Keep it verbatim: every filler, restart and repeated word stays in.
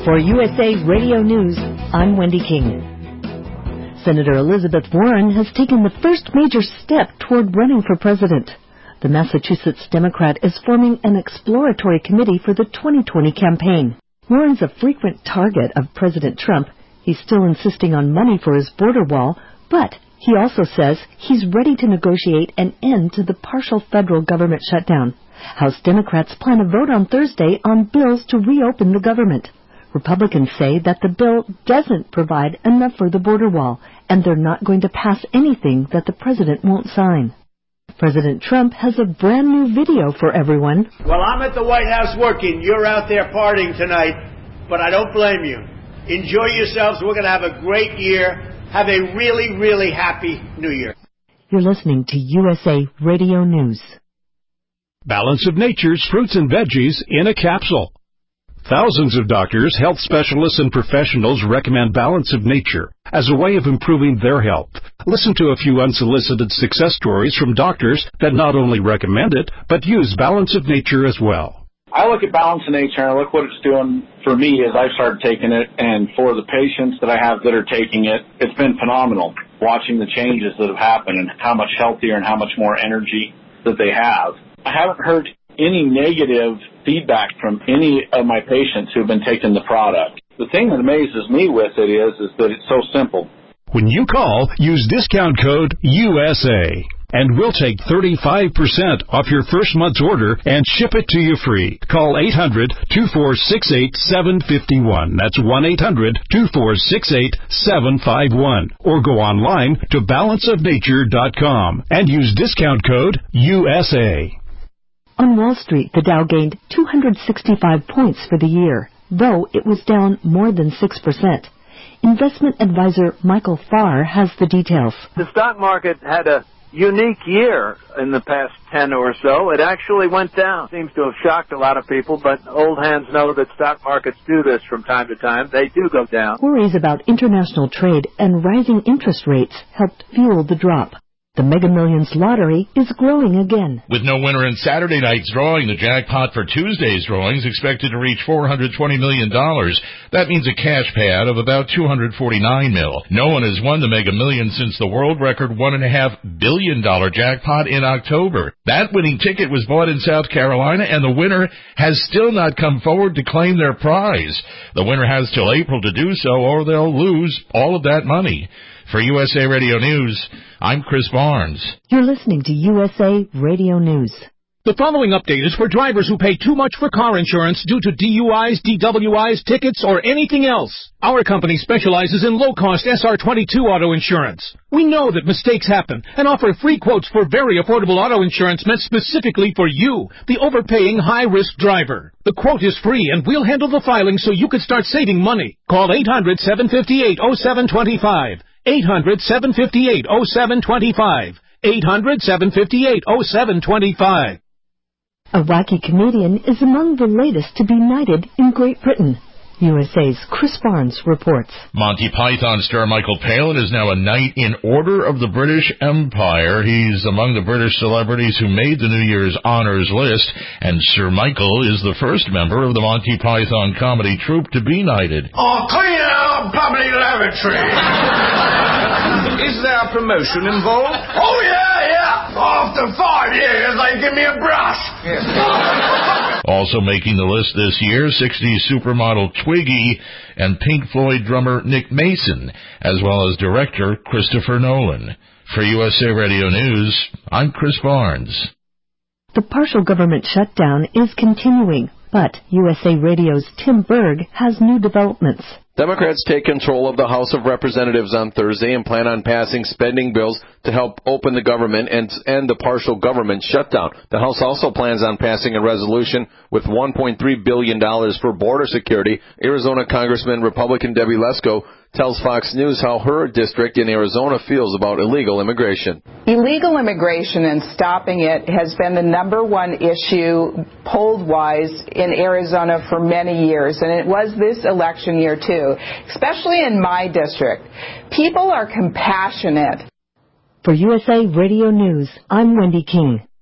For U S A Radio News, I'm Wendy King. Senator Elizabeth Warren has taken the first major step toward running for president. The Massachusetts Democrat is forming an exploratory committee for the twenty twenty campaign. Warren's a frequent target of President Trump. He's still insisting on money for his border wall, but he also says he's ready to negotiate an end to the partial federal government shutdown. House Democrats plan a vote on Thursday on bills to reopen the government. Republicans say that the bill doesn't provide enough for the border wall, and they're not going to pass anything that the president won't sign. President Trump has a brand new video for everyone. Well, I'm at the White House working. You're out there partying tonight, but I don't blame you. Enjoy yourselves. We're going to have a great year. Have a really, really happy New Year. You're listening to U S A Radio News. Balance of Nature's fruits and veggies in a capsule. Thousands of doctors, health specialists, and professionals recommend Balance of Nature as a way of improving their health. Listen to a few unsolicited success stories from doctors that not only recommend it, but use Balance of Nature as well. I look at Balance of Nature and I look what it's doing for me as I've started taking it, and for the patients that I have that are taking it, it's been phenomenal watching the changes that have happened and how much healthier and how much more energy that they have. I haven't heard any negative feedback from any of my patients who have been taking the product. The thing that amazes me with it is, is that it's so simple. When you call, use discount code U S A, and we'll take thirty-five percent off your first month's order and ship it to you free. Call eight hundred, two four six eight, seven five one. That's one eight hundred, two four six eight, seven five one. Or go online to balance of nature dot com and use discount code U S A. On Wall Street, the Dow gained two hundred sixty-five points for the year, though it was down more than six percent. Investment advisor Michael Farr has the details. The stock market had a unique year in the past ten or so. It actually went down. Seems to have shocked a lot of people, but old hands know that stock markets do this from time to time. They do go down. Worries about international trade and rising interest rates helped fuel the drop. The Mega Millions lottery is growing again. With no winner in Saturday night's drawing, the jackpot for Tuesday's drawing is expected to reach four hundred twenty million dollars. That means a cash pad of about two hundred forty-nine mil. No one has won the Mega Millions since the world record one point five billion dollars jackpot in October. That winning ticket was bought in South Carolina, and the winner has still not come forward to claim their prize. The winner has till April to do so, or they'll lose all of that money. For U S A Radio News, I'm Chris Barnes. You're listening to U S A Radio News. The following update is for drivers who pay too much for car insurance due to D U Is, D W Is, tickets, or anything else. Our company specializes in low-cost S R twenty-two auto insurance. We know that mistakes happen and offer free quotes for very affordable auto insurance meant specifically for you, the overpaying high-risk driver. The quote is free, and we'll handle the filing so you can start saving money. Call eight hundred, seven five eight, oh seven two five. eight hundred, seven five eight, oh seven two five. eight hundred, seven five eight, oh seven two five. A wacky comedian is among the latest to be knighted in Great Britain. U S A's Chris Barnes reports. Monty Python star Michael Palin is now a Knight in Order of the British Empire. He's among the British celebrities who made the New Year's honors list, and Sir Michael is the first member of the Monty Python comedy troupe to be knighted. Oh, clean out public lavatory. Is there a promotion involved? Oh, yeah, yeah. After five years, they give me a brush. Yes. Also making the list this year, sixties supermodel Twiggy and Pink Floyd drummer Nick Mason, as well as director Christopher Nolan. For U S A Radio News, I'm Chris Barnes. The partial government shutdown is continuing, but U S A Radio's Tim Berg has new developments. Democrats take control of the House of Representatives on Thursday and plan on passing spending bills to help open the government and end the partial government shutdown. The House also plans on passing a resolution with one point three billion dollars for border security. Arizona Congressman Republican Debbie Lesko tells Fox News how her district in Arizona feels about illegal immigration. Illegal immigration and stopping it has been the number one issue poll-wise in Arizona for many years, and it was this election year too, especially in my district. People are compassionate. For U S A Radio News, I'm Wendy King.